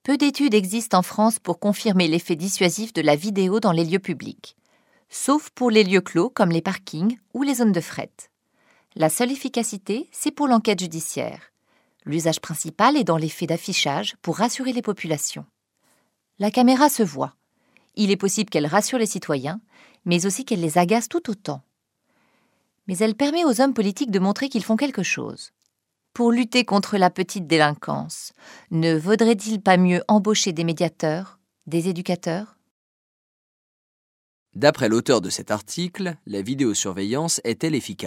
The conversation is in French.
Peu d'études existent en France pour confirmer l'effet dissuasif de la vidéo dans les lieux publics, sauf pour les lieux clos comme les parkings ou les zones de fret. La seule efficacité, c'est pour l'enquête judiciaire. L'usage principal est dans l'effet d'affichage pour rassurer les populations. La caméra se voit. Il est possible qu'elle rassure les citoyens, mais aussi qu'elle les agace tout autant. Mais elle permet aux hommes politiques de montrer qu'ils font quelque chose. Pour lutter contre la petite délinquance, ne vaudrait-il pas mieux embaucher des médiateurs, des éducateurs ? D'après l'auteur de cet article, la vidéosurveillance est-elle efficace ?